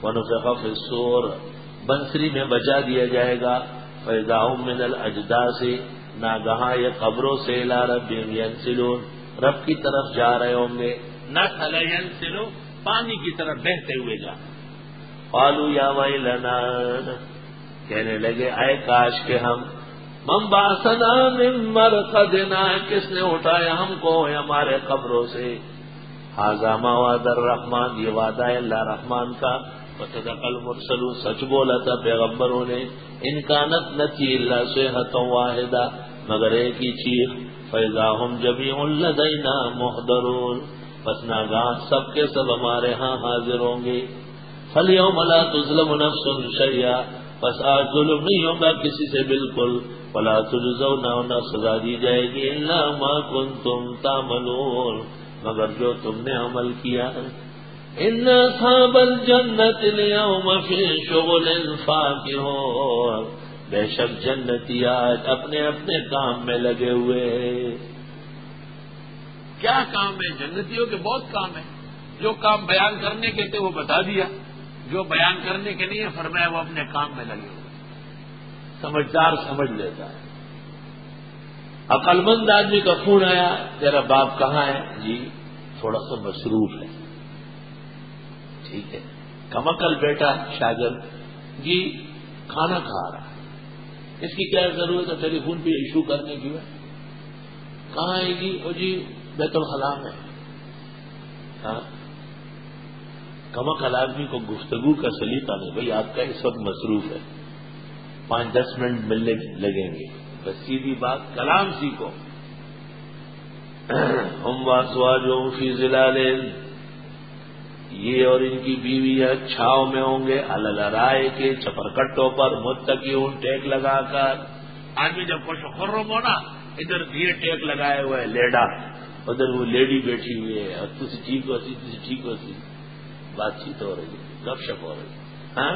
ونفخ فی الصور، بنسری میں بجا دیا جائے گا، فاذا هم من الاجداث، ناگہاں یہ قبروں سے الی ربہم ینسلون، رب کی طرف جا رہے ہوں گے، نسل ینسلو، پانی کی طرف بہتے ہوئے جا۔ قالوا یا ویلنا، کہنے لگے اے کاش کہ ہم، من بعثنا من مرقدنا، کس نے اٹھایا ہم کو ہمارے قبروں سے، ھذا ما وعد الرحمن، یہ وعدہ ہے اللہ رحمان کا، وصدق المرسلون، سچ بولا تھا پیغمبروں نے، ان کانت نتی الا صیحۃ واحدہ، مگر ایک ہی چیخ، فاذا هم جميع لدینا محضرون، پس ناگہاں سب کے سب ہمارے ہاں حاضر ہوں گے۔ فالیوم لا تظلم نفس شیئا، پس آج ظلم نہیں ہوگا کسی سے بالکل، ولا تجزون، نہ سزا دی جائے گی، الا ما کنتم تعملون، مگر جو تم نے عمل کیا۔ ان اصحاب الجنت اليوم فی شغل فاکہون، بے شک جنتی آج اپنے اپنے کام میں لگے ہوئے ہیں۔ کیا کام ہے جنتیوں کے؟ بہت کام ہے، جو کام بیان کرنے کے تھے وہ بتا دیا، جو بیان کرنے کے نہیں ہے فرمایا وہ اپنے کام میں لگے ہوئے۔ سمجھدار سمجھ لیتا ہے۔ عقل مند آدمی کا فون آیا، تیرا باپ کہاں ہے؟ جی تھوڑا سا مصروف ہے۔ ٹھیک ہے۔ کمکل بیٹا شاگرد، جی کھانا کھا رہا ہے، اس کی کیا ضرورت ہے ٹیلی فون پہ ایشو کرنے کی؟ کہاں ہے جی؟ وہ جی بیت الخلاء میں۔ ہاں، کمکل آدمی کو گفتگو کا سلیقہ نہیں، بھائی آپ کا اس وقت مصروف ہے، 5-10 منٹ ملنے لگیں گے، بس سیدھی بات، کلام سیکھو۔ ہم وازواجہم فی ظلال، یہ اور ان کی بیویاں چھاؤں میں ہوں گے، علی الارائک کے چپرکٹوں پر، متکئون ٹیک لگا کر۔ آدمی جب خوش و خرم ہو نا، ادھر یہ ٹیک لگائے ہوئے ہے لیڈا، ادھر وہ لیڈی بیٹھی ہوئی ہے، اور تسی ٹھیک ہو سی، تسی ٹھیک ہو سی، بات چیت ہو رہی ہے، گپ شپ ہو رہی ہے۔ ہاں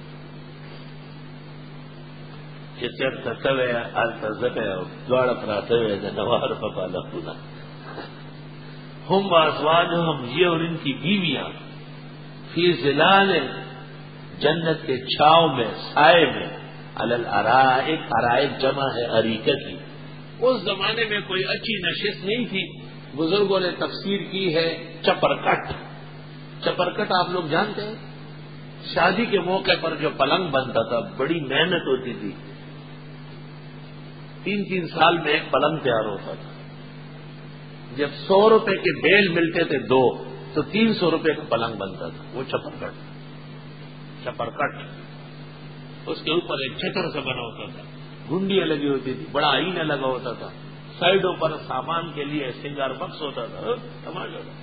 چچر تتوے التزمے دوڑ پراتے نوار پپا لپنا۔ ہم وازواجہم، یہ اور ان کی بیویاں، فی ظلال، جنت کے چھاؤں میں، سائے میں، علی الارائک، ارائک جمع ہے اریکہ کی۔ اس زمانے میں کوئی اچھی نشست نہیں تھی، بزرگوں نے تفسیر کی ہے چپرکٹ۔ چپرکٹ آپ لوگ جانتے ہیں؟ شادی کے موقع پر جو پلنگ بنتا تھا، بڑی محنت ہوتی تھی، 3 سال میں ایک پلنگ تیار ہوتا تھا۔ جب 100 روپے کے بیل ملتے تھے 2، تو 300 روپے کا پلنگ بنتا تھا، وہ چپرکٹ۔ اس کے اوپر ایک چھتر سے بنا ہوتا تھا، گنڈیاں لگی ہوتی تھی، بڑا آئینہ لگا ہوتا تھا، سائڈوں پر سامان کے لیے سنگار بکس ہوتا تھا، تماشا ہوتا۔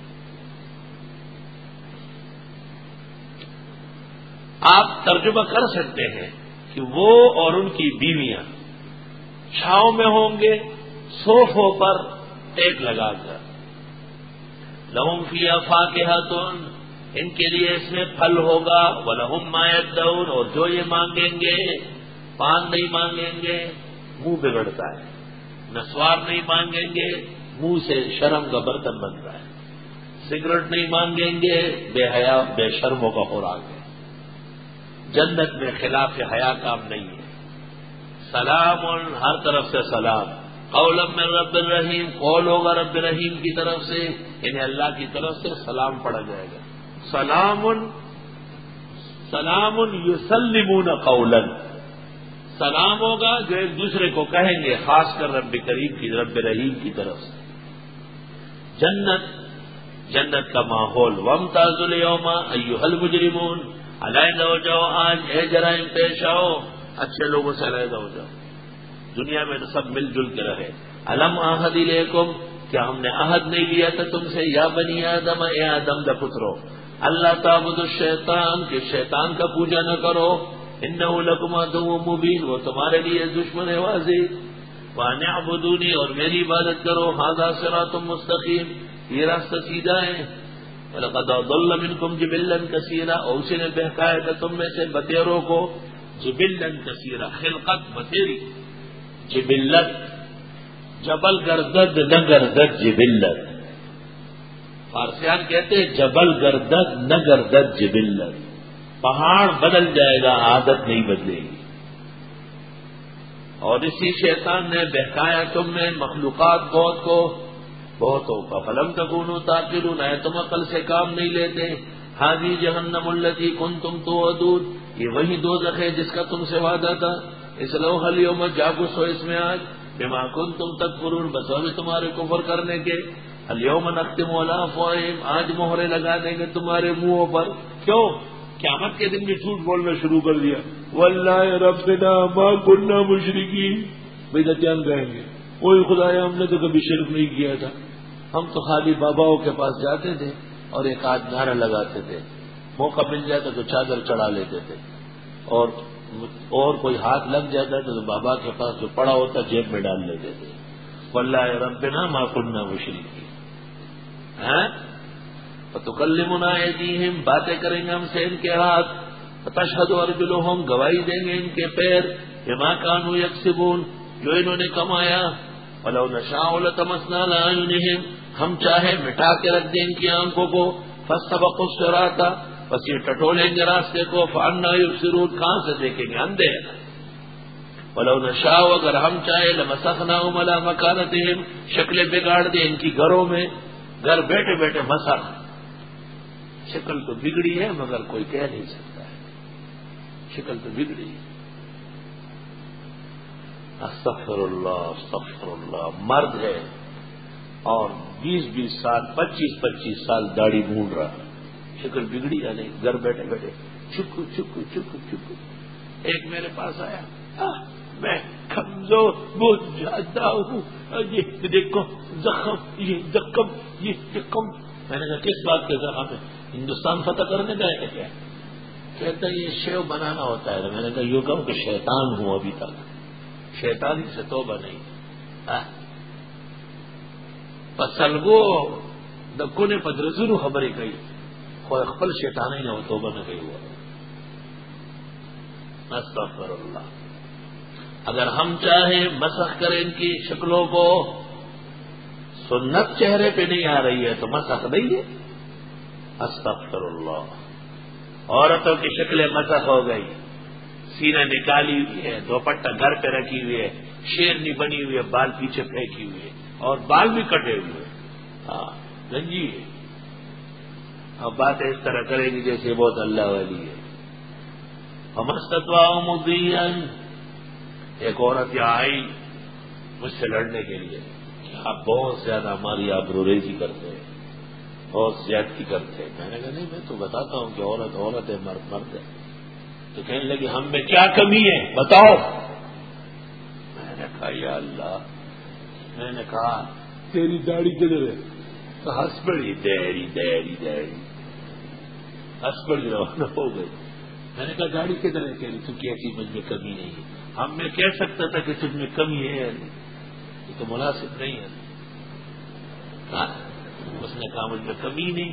آپ ترجمہ کر سکتے ہیں کہ وہ اور ان کی بیویاں چھاؤں میں ہوں گے، صوفوں پر ٹیک لگا کر، لہم فیہا فاکہۃ، ان کے لیے اس میں پھل ہوگا، وَلَهُم مَّا يَدَّعُونَ، اور جو یہ مانگیں گے، پان نہیں مانگیں گے منہ بگڑتا ہے، نسوار نہیں مانگیں گے منہ سے شرم کا برتن بنتا ہے، سگریٹ نہیں مانگیں گے بے حیا بے شرموں کا خوراک ہے۔ جنت میں خلاف حیا کام نہیں ہے۔ سلام، ہر طرف سے سلام، قولا من رب الرحیم، قول ہوگا رب رحیم کی طرف سے، یعنی اللہ کی طرف سے سلام پڑھا جائے گا۔ سلام یسلمون قولا، سلام ہوگا جو ایک دوسرے کو کہیں گے، خاص کر رب کریم کی، رب رحیم کی طرف سے۔ جنت کا ماحول، وامتازوا اليوم ایھا المجرمون، علیحدہ ہو جاؤ آج اے جرائم پیش آؤ، اچھے لوگوں سے علیحدہ ہو جاؤ، دنیا میں تو سب مل جل کے رہے۔ الم عہد الیکم، کیا ہم نے عہد نہیں لیا تھا تم سے، یا بنی آدم، اے آدم دا پترو، اللہ تعبدوا الشیطان، کہ شیطان کا پوجا نہ کرو، انہ لکم عدو مبین، وہ تمہارے لیے دشمن واضح، وان اعبدونی، اور میری عبادت کرو، ھذا صراط مستقیم، یہ راستہ سیدھا ہے۔ وَلَقَدْ أَضَلَّ مِنْكُمْ جِبِلًّا كَثِيرًا، اور اسی نے بہکایا تھا تم میں سے بتیروں کو، جبلًا کثیرا، خلقت بتیری، جبلت، جبل گردد نہ گردد جبلت، فارسیان کہتے ہیں جبل گردد نہ گردد جبلت، پہاڑ بدل جائے گا، عادت نہیں بدلے گی۔ اور اسی شیطان نے بہکایا تم نے مخلوقات بہتوں کا فلم تکونوا تعقلون، ہے تم عقل سے کام نہیں لیتے۔ ہذی جہنم التی کنتم توعدون، یہ وہی دوزخ ہے جس کا تم سے وعدہ تھا۔ اصلوها اليوم، جاگو سو اس میں آج، بما کنتم تکفرون، بسبب تمہارے کفر کرنے کے۔ اليوم نختم علی افواہہم، آج مہرے لگا دیں گے تمہارے منہوں پر۔ کیوں؟ قیامت کے دن بھی جھوٹ بولنا شروع کر دیا، واللہ ربنا ما كنا مشرکین، بدعتیان کہیں گے کوئی خدایا ہم نے تو کبھی شرک نہیں کیا تھا، ہم تو خالی باباؤں کے پاس جاتے تھے اور ایک آدھ نعرہ لگاتے تھے، موقع مل جاتا تو چادر چڑھا لیتے تھے، اور کوئی ہاتھ لگ جاتا تھا تو بابا کے پاس جو پڑا ہوتا جیب میں ڈال لیتے تھے۔ واللہ ربنا ما كنا مشرکین، فتکلمنا ایدیہم، باتیں کریں گے ہم سے ان کے ہاتھ، فتشہد ارجلہم، گواہی دیں گے ان کے پیر، بما کانوا یکسبون، جو انہوں نے کمایا۔ ولو نشاء لطمسنا علی اعینہم، ہم چاہے مٹا کے رکھ دیں ان کی آنکھوں کو، فاستبقوا الصراط، بس یہ ٹٹولیں گے راستے کو، فانا یبصرون، کہاں سے دیکھیں گے، اندھے ہیں۔ ولو نشاء، اگر ہم چاہے، لمسخناہم علی مکانتہم، شکلیں بگاڑ دیں ان کی گھروں میں، گھر بیٹھے بیٹھے مسخ، شکل تو بگڑی ہے مگر کوئی کہہ نہیں سکتا ہے، شکل تو بگڑی ہے۔ استغفر اللہ، مرد ہے اور 20 سال 25 سال داڑھی ڈھونڈ رہا، شکل بگڑی یا نہیں، گھر بیٹھے بیٹھے چکو چکو چکو چکو۔ ایک میرے پاس آیا، میں کمزور بہت زیادہ ہوں، یہ دیکھو زخم، یہ زخم، یہ زخم۔ میں نے کہا کس بات کے زخم ہے؟ ہندوستان فتح کرنے کا ہے کیا؟ کہتا ہے یہ شیو بنانا ہوتا ہے۔ میں نے کہا یوں کہوں کہ شیطان ہوں ابھی تک، شیطانی سے توبہ نہیں۔ پسلگو دکو نے پدرزونو خبریں کہی، کوئی خپل شیطان ہی نہ ہو، توبہ نہ کہی ہوا۔ استغفر اللہ۔ اگر ہم چاہیں مسخ کریں ان کی شکلوں کو، سنت چہرے پہ نہیں آ رہی ہے تو مسخ نہیں ہے۔ استغفر اللہ۔ عورتوں کی شکلیں مسخ ہو گئی، سینہ نکالی ہوئی ہے، دوپٹہ گھر پہ رکھی ہوئی ہے، شیرنی بنی ہوئی ہے، بال پیچھے پھینکی ہوئی ہے، اور بال بھی کٹے ہوئے، گنجی ہے، اب باتیں اس طرح کرے گی جیسے بہت اللہ والی ہے۔ فمستطاعوا مضیا، ایک عورت یہاں آئی مجھ سے لڑنے کے لیے کہ آپ بہت زیادہ ہماری آبروریزی کرتے ہیں، بہت زیادتی کرتے ہیں۔ میں نے کہا نہیں، میں تو بتاتا ہوں کہ عورت عورت ہے، مرد مرد ہے۔ تو کہنے لگی ہم میں کیا کمی ہے بتاؤ۔ میں نے کہا یا اللہ، میں نے کہا تیری داڑھی کدھر ہے؟ تو ہنس پڑی، دہری دہری دہری، ہنس پڑی، روانہ ہو گئی۔ میں نے کہا داڑھی کدھر ہے؟ کہہ رہی تو کیسی مجھ میں کمی نہیں ہے۔ ہم میں کہہ سکتا تھا کہ تجھ میں کمی ہے، یہ تو مناسب نہیں ہے۔ اس نے کہا مجھ میں کمی نہیں،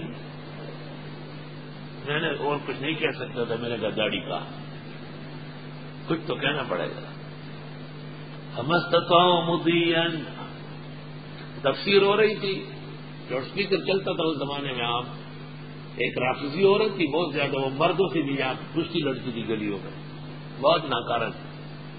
میں نے اور کچھ نہیں کہہ سکتا تھا۔ میں نے کہا داڑھی کا کچھ تو کہنا پڑے گا۔ فمستطاعوا مضیا، تفسیر ہو رہی تھی، لاؤڈ اسپیکر چلتا تھا اس زمانے میں عام۔ ایک رافضی عورت تھی بہت زیادہ، وہ مردوں سے بھی یہاں کشتی لڑتی تھی گلیوں میں، بہت ناکارہ تھی۔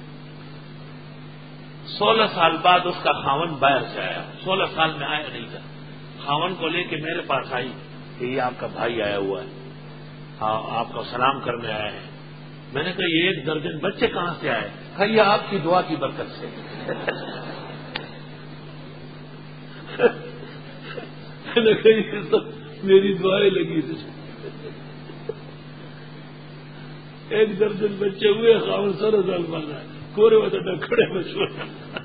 16 سال بعد اس کا خاون باہر سے آیا، 16 سال میں آیا نہیں تھا۔ خاون کو لے کے میرے پاس آئی کہ یہ آپ کا بھائی آیا ہوا ہے، ہاں آپ کا سلام کرنے آئے ہیں۔ میں نے کہا یہ 1 درجن بچے کہاں سے آئے؟ کہا یہ آپ کی دعا کی برکت سے۔ میں نے کہا یہ سب میری دعائیں لگی تھی۔ 1 درجن بچے ہوئے، خاون 16 سال بعد آئے، کورے ہوتے ڈکڑے میں چھوڑا۔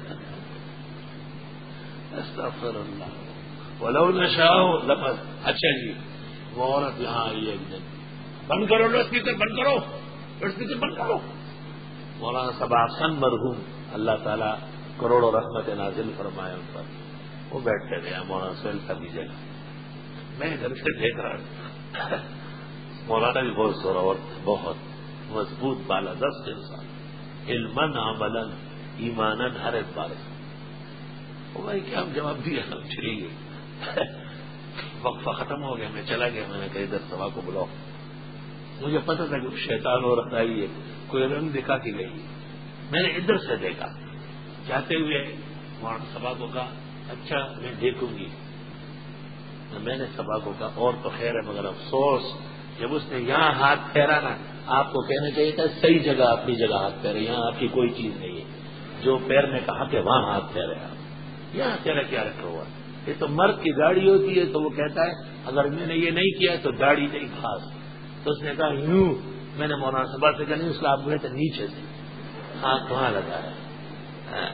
استغفر اللہ۔ ولو نشاء لمس۔ اچھا جی، وہ عورت یہاں آئی ایک دن، بند کرو لاؤڈ اسپیکر، بند کرو لاؤڈ اسپیکر، بند کرو۔ مولانا صاحب احسن مرحوم، اللہ تعالیٰ کروڑوں رحمت نازل فرمائے ان پر، وہ بیٹھتے تھے مولانا سہیل صاحب کی جگہ، میں ادھر سے دیکھ رہا تھا۔ مولانا بھی بہت زورور، بہت مضبوط، بالادست انسان، علماً عملاً ایماناً ہر اعتبار سے۔ وہ بھائی کیا جواب دیا، ہم چلی گئی، وقفہ ختم ہو گیا، میں چلا گیا۔ میں نے کہا ادھر سبھا کو بلاؤ، مجھے پتا تھا کہ شیطان اور رکھائی ہے، کوئی رنگ دکھا کے گئی. میں نے ادھر سے دیکھا چاہتے ہوئے مولانا صبا کو کہا اچھا میں دیکھوں گی. میں نے صبا کو کہا اور تو خیر ہے مگر افسوس جب اس نے یہاں ہاتھ پھیرا نا، آپ کو کہنا چاہیے تھا صحیح جگہ اپنی جگہ ہاتھ پھیرے، یہاں آپ کی کوئی چیز نہیں ہے. جو پیر میں کہا کہ وہاں ہاتھ پھیرے آپ، یہاں تیرا کیا رکھا ہوا؟ یہ تو مرد کی داڑھی ہوتی ہے. تو وہ کہتا ہے اگر میں نے یہ نہیں کیا تو داڑھی نہیں خاص. تو اس نے کہا یوں. میں نے مولانا صبا سے کہا نہیں، اس کا آپ گئے تھے نیچے سے ہاتھ وہاں لگا ہے.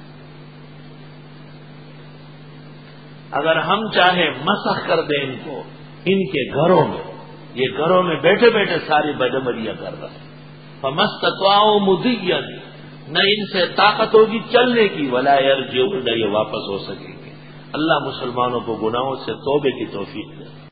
اگر ہم چاہیں مسخ کر دیں ان کو ان کے گھروں میں، یہ گھروں میں بیٹھے بیٹھے ساری بدعملیاں کر رہے ہیں. فمستطاعوا مضیا، نہ ان سے طاقت ہوگی چلنے کی، ولا یرجعون، نہ یہ واپس ہو سکیں گے. اللہ مسلمانوں کو گناہوں سے توبے کی توفیق دے.